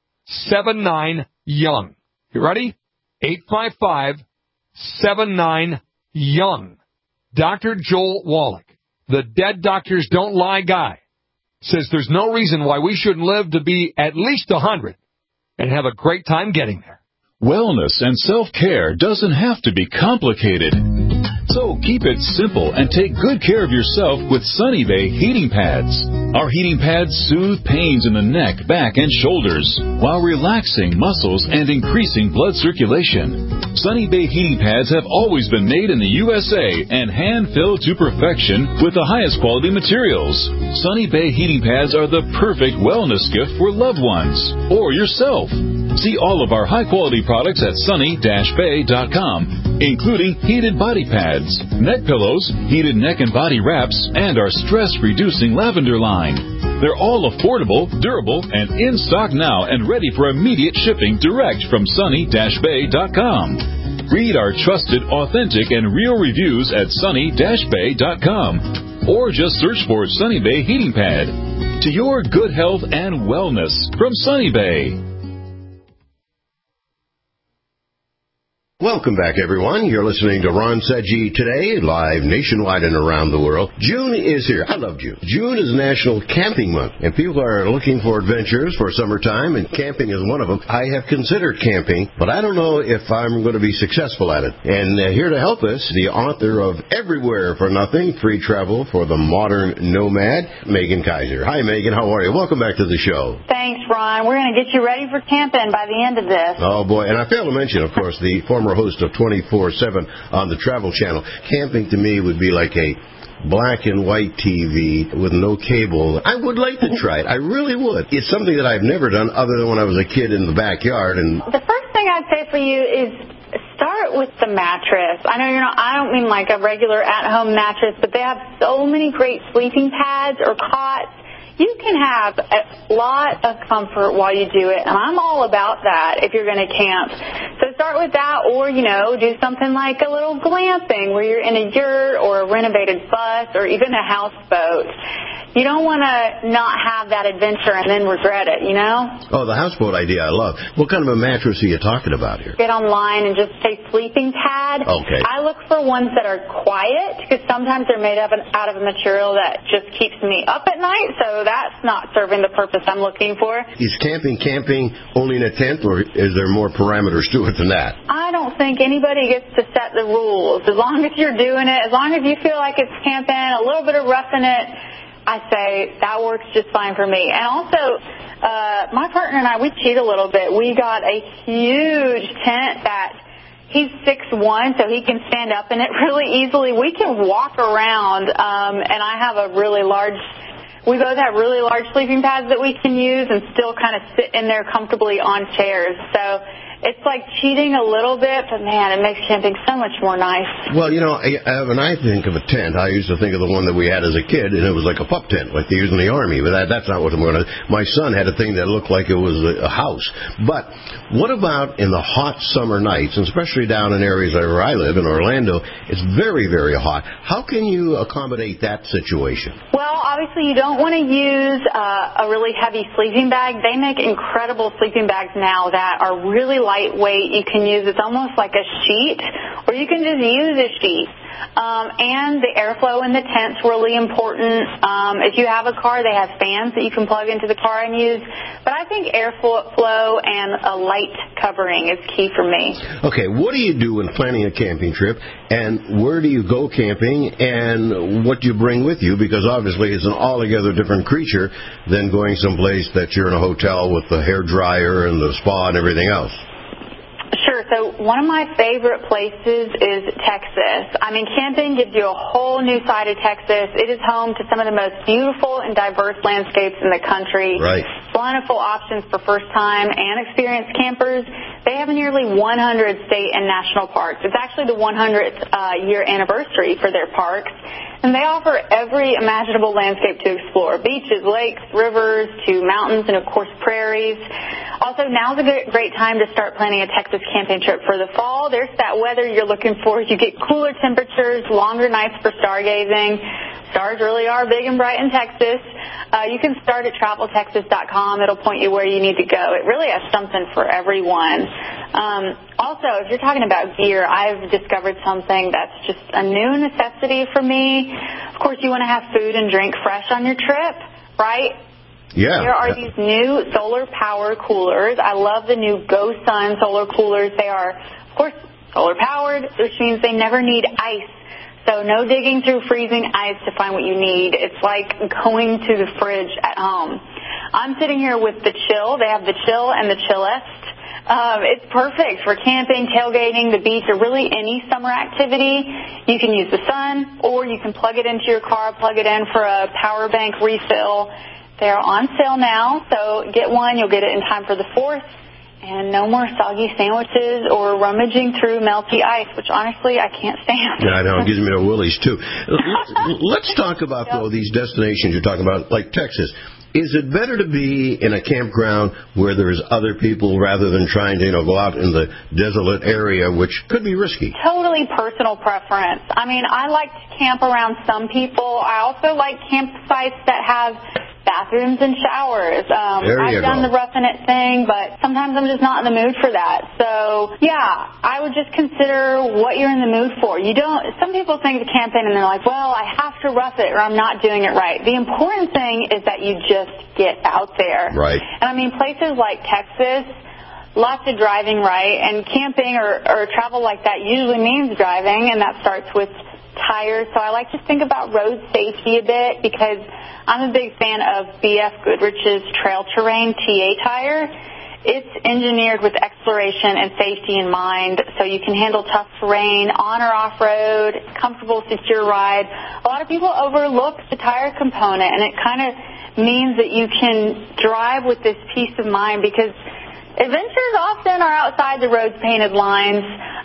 seven nine, young. You ready? eight five five, seven nine, young. Doctor Joel Wallach, the Dead Doctors Don't Lie guy, says there's no reason why we shouldn't live to be at least one hundred and have a great time getting there. Wellness and self-care doesn't have to be complicated. So keep it simple and take good care of yourself with Sunny Bay heating pads. Our heating pads soothe pains in the neck, back, and shoulders while relaxing muscles and increasing blood circulation. Sunny Bay heating pads have always been made in the U S A and hand-filled to perfection with the highest quality materials. Sunny Bay heating pads are the perfect wellness gift for loved ones or yourself. See all of our high-quality products at sunny dash bay dot com, including heated body pads, neck pillows, heated neck and body wraps, and our stress-reducing lavender line. They're all affordable, durable, and in stock now and ready for immediate shipping direct from sunny dash bay dot com. Read our trusted, authentic, and real reviews at sunny dash bay dot com or just search for Sunny Bay Heating Pad. To your good health and wellness from Sunny Bay. Welcome back, everyone. You're listening to Ron Sedgy Today, live nationwide and around the world. June is here. I love June. June is National Camping Month, and people are looking for adventures for summertime, and camping is one of them. I have considered camping, but I don't know if I'm going to be successful at it. And uh, here to help us, the author of Everywhere for Nothing, Free Travel for the Modern Nomad, Megan Kaiser. Hi, Megan. How are you? Welcome back to the show. Thanks, Ron. We're going to get you ready for camping by the end of this. Oh, boy. And I failed to mention, of course, the former host of twenty-four seven on the Travel Channel. Camping to me would be like a black and white T V with no cable. I would like to try it. I really would. It's something that I've never done other than when I was a kid in the backyard. And the first thing I'd say for you is start with the mattress. I know you're not, I don't mean like a regular at-home mattress, but they have so many great sleeping pads or cots. you can have a lot of comfort while you do it, and I'm all about that if you're going to camp. So start with that, or, you know, do something like a little glamping where you're in a yurt or a renovated bus or even a houseboat. You don't want to not have that adventure and then regret it, you know? Oh, the houseboat idea I love. What kind of a mattress are you talking about here? Get online and just say sleeping pad. Okay. I look for ones that are quiet because sometimes they're made up out of a material that just keeps me up at night, so that's not serving the purpose I'm looking for. Is camping camping only in a tent, or is there more parameters to it than that? I don't think anybody gets to set the rules. As long as you're doing it, as long as you feel like it's camping, a little bit of roughing it, I say that works just fine for me. And also, uh, my partner and I, we cheat a little bit. We got a huge tent that he's six one, so he can stand up in it really easily. We can walk around, um, and I have a really large, we both have really large sleeping pads that we can use and still kind of sit in there comfortably on chairs. So it's like cheating a little bit, but, man, it makes camping so much more nice. Well, you know, when I think of a tent, I used to think of the one that we had as a kid, and it was like a pup tent, like they use in the Army. But that, that's not what I'm going to... My son had a thing that looked like it was a, a house. But what about in the hot summer nights, and especially down in areas where I live, in Orlando, it's very, very hot. How can you accommodate that situation? Well, obviously you don't want to use uh, a really heavy sleeping bag. They make incredible sleeping bags now that are really lightweight. You can use, it's almost like a sheet, or you can just use a sheet. Um, and the airflow in the tent's really important. Um, if you have a car, they have fans that you can plug into the car and use. But I think airflow and a light covering is key for me. Okay, what do you do when planning a camping trip, and where do you go camping, and what do you bring with you? Because obviously it's an altogether different creature than going someplace that you're in a hotel with the hair dryer and the spa and everything else. Sure. So one of my favorite places is Texas. I mean, camping gives you a whole new side of Texas. It is home to some of the most beautiful and diverse landscapes in the country. Right. Plentiful options for first-time and experienced campers. They have nearly one hundred state and national parks. It's actually the one hundredth uh, year anniversary for their parks. And they offer every imaginable landscape to explore. Beaches, lakes, rivers, to mountains, and, of course, prairies. Also, now's a great time to start planning a Texas camping trip for the fall. There's that weather you're looking for. You get cooler temperatures, longer nights for stargazing. Stars really are big and bright in Texas. Uh, you can start at travel texas dot com. It'll point you where you need to go. It really has something for everyone. Um, also, if you're talking about gear, I've discovered something that's just a new necessity for me. Of course, you want to have food and drink fresh on your trip, right? Yeah. There are these new solar power coolers. I love the new GoSun solar coolers. They are, of course, solar powered, which means they never need ice. So no digging through freezing ice to find what you need. It's like going to the fridge at home. I'm sitting here with the Chill. They have the Chill and the Chillest. Um, it's perfect for camping, tailgating, the beach, or really any summer activity. You can use the sun, or you can plug it into your car, plug it in for a power bank refill. They're on sale now, so get one. You'll get it in time for the fourth. And no more soggy sandwiches or rummaging through melty ice, which honestly I can't stand. Yeah, I know. It gives me the willies, too. Let's talk about, though, these destinations you're talking about, like Texas. Is it better to be in a campground where there's other people rather than trying to, you know, go out in the desolate area, which could be risky? Totally personal preference. I mean, I like to camp around some people. I also like campsites that have bathrooms and showers. Um, there you I've done go. the roughing it thing, but sometimes I'm just not in the mood for that. So, yeah, I would just consider what you're in the mood for. You don't. Some people think of camping and they're like, well, I have to rough it or I'm not doing it right. The important thing is that you just get out there. Right. And I mean, places like Texas, lots of driving, right? And camping or, or travel like that usually means driving, and that starts with tires. So I like to think about road safety a bit because I'm a big fan of B F Goodrich's Trail Terrain T A tire. It's engineered with exploration and safety in mind, so you can handle tough terrain, on or off-road, comfortable, secure ride. A lot of people overlook the tire component, and it kind of means that you can drive with this peace of mind because adventures often are outside the road's painted lines.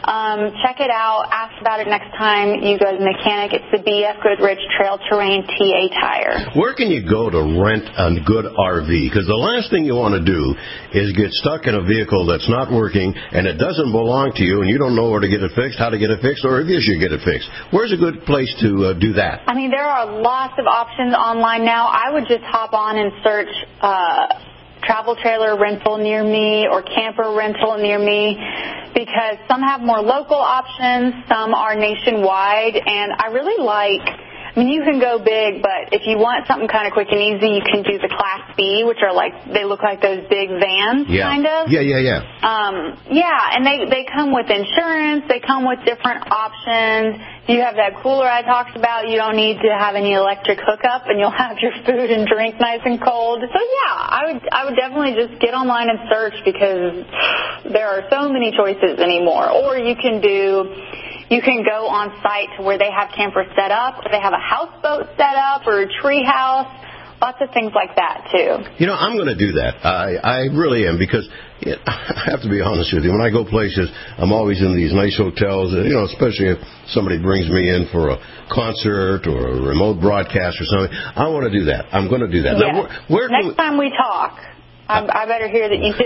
Um, check it out. Ask about it next time you go to the mechanic. It's the B F Goodrich Trail Terrain T A tire. Where can you go to rent a good R V? Because the last thing you want to do is get stuck in a vehicle that's not working and it doesn't belong to you and you don't know where to get it fixed, how to get it fixed, or if you should get it fixed. Where's a good place to uh, do that? I mean, there are lots of options online now. I would just hop on and search uh, travel trailer rental near me or camper rental near me, because some have more local options, some are nationwide, and I really like, I mean, you can go big, but if you want something kind of quick and easy, you can do the Class B, which are like, they look like those big vans, yeah. kind of. Yeah, yeah, yeah. Um, yeah, and they, they come with insurance, they come with different options. You have that cooler I talked about. You don't need to have any electric hookup, and you'll have your food and drink nice and cold. So, yeah, I would I would definitely just get online and search, because there are so many choices anymore. Or you can do, you can go on site to where they have campers set up, or they have a houseboat set up, or a tree house. Lots of things like that, too. You know, I'm going to do that. I, I really am, because it, I have to be honest with you. When I go places, I'm always in these nice hotels, you know, especially if somebody brings me in for a concert or a remote broadcast or something. I want to do that. I'm going to do that. Yes. Now, where, where Next we... time we talk, I, I better hear that you did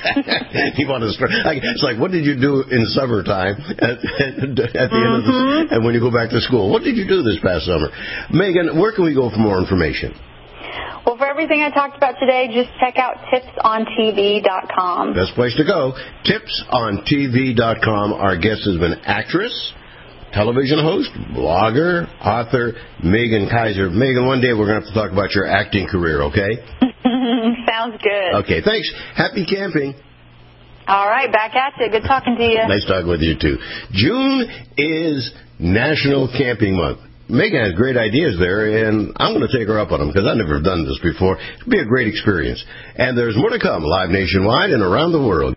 it. You want to start, like, it's like, what did you do in summertime at, at, at the end of the, and when you go back to school? What did you do this past summer? Megan, where can we go for more information? Well, for everything I talked about today, just check out tips on T V dot com. Best place to go, tips on T V dot com. Our guest has been actress, television host, blogger, author, Megan Kaiser. Megan, one day we're going to have to talk about your acting career, okay? Sounds good. Okay, thanks. Happy camping. All right, back at you. Good talking to you. Nice talking with you, too. June is National Camping Month. Megan has great ideas there, and I'm going to take her up on them, because I've never done this before. It'll be a great experience. And there's more to come, live nationwide and around the world.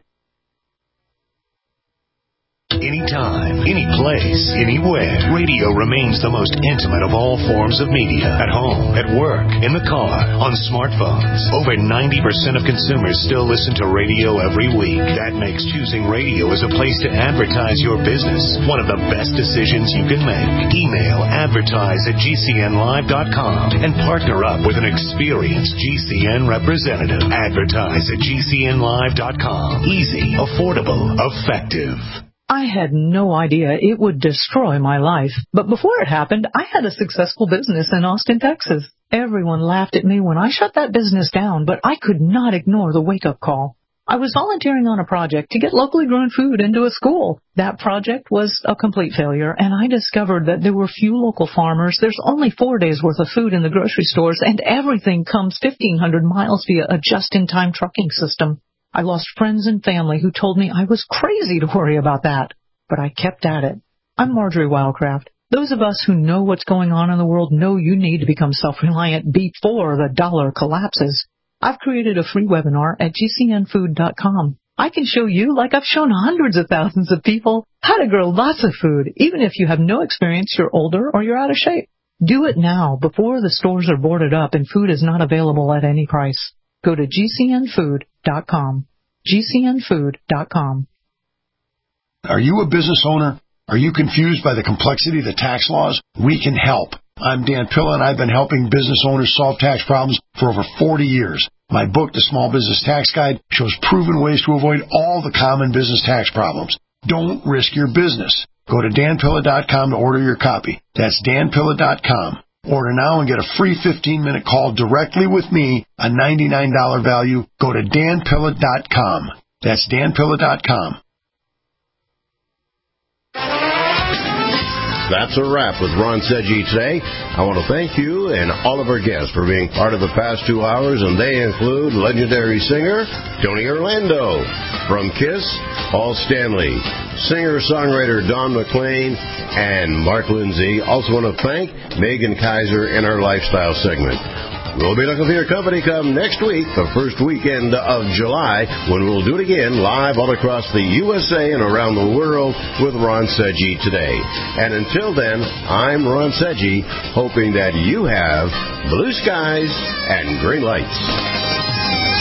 Anytime, any place, anywhere, radio remains the most intimate of all forms of media. At home, at work, in the car, on smartphones. Over ninety percent of consumers still listen to radio every week. That makes choosing radio as a place to advertise your business one of the best decisions you can make. Email advertise at G C N live dot com and partner up with an experienced G C N representative. Advertise at G C N live dot com. Easy, affordable, effective. I had no idea it would destroy my life. But before it happened, I had a successful business in Austin, Texas. Everyone laughed at me when I shut that business down, but I could not ignore the wake-up call. I was volunteering on a project to get locally grown food into a school. That project was a complete failure, and I discovered that there were few local farmers. There's only four days' worth of food in the grocery stores, and everything comes fifteen hundred miles via a just-in-time trucking system. I lost friends and family who told me I was crazy to worry about that, but I kept at it. I'm Marjorie Wildcraft. Those of us who know what's going on in the world know you need to become self-reliant before the dollar collapses. I've created a free webinar at G C N food dot com. I can show you, like I've shown hundreds of thousands of people, how to grow lots of food, even if you have no experience, you're older, or you're out of shape. Do it now, before the stores are boarded up and food is not available at any price. Go to G C N food dot com. G C N food dot com. Are you a business owner? Are you confused by the complexity of the tax laws? We can help. I'm Dan Pilla, and I've been helping business owners solve tax problems for over forty years. My book, The Small Business Tax Guide, shows proven ways to avoid all the common business tax problems. Don't risk your business. Go to Dan Pilla dot com to order your copy. That's Dan Pilla dot com. Order now and get a free fifteen-minute call directly with me, a ninety-nine dollars value. Go to Dan Pilla dot com. That's Dan Pilla dot com. That's a wrap with Ron Seggi today. I want to thank you and all of our guests for being part of the past two hours, and they include legendary singer Tony Orlando, from KISS, Paul Stanley, singer-songwriter Don McLean, and Mark Lindsay. Also want to thank Megan Kaiser in our lifestyle segment. We'll be looking for your company come next week, the first weekend of July, when we'll do it again live all across the U S A and around the world with Ron Seggi today. And until then, I'm Ron Seggi, hoping that you have blue skies and green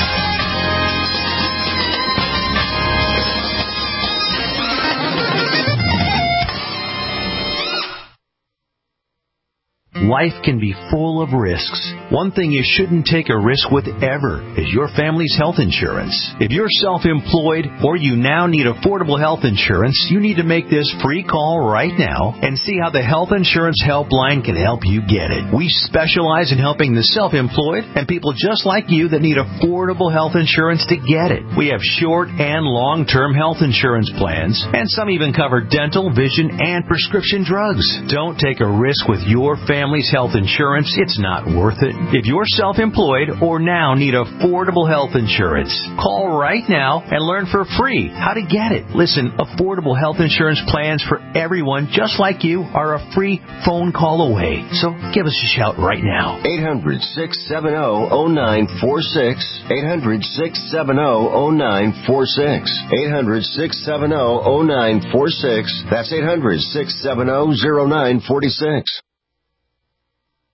lights. Life can be full of risks. One thing you shouldn't take a risk with ever is your family's health insurance. If you're self-employed or you now need affordable health insurance, you need to make this free call right now and see how the Health Insurance Helpline can help you get it. We specialize in helping the self-employed and people just like you that need affordable health insurance to get it. We have short and long-term health insurance plans, and some even cover dental, vision, and prescription drugs. Don't take a risk with your family's health insurance. It's not worth it. If you're self-employed or now need affordable health insurance, call right now and learn for free how to get it. Listen, affordable health insurance plans for everyone just like you are a free phone call away. So give us a shout right now. eight hundred, six seven zero, zero nine four six. eight hundred, six seven zero, zero nine four six. eight hundred, six seven zero, zero nine four six. That's eight hundred, six seven zero, zero nine four six.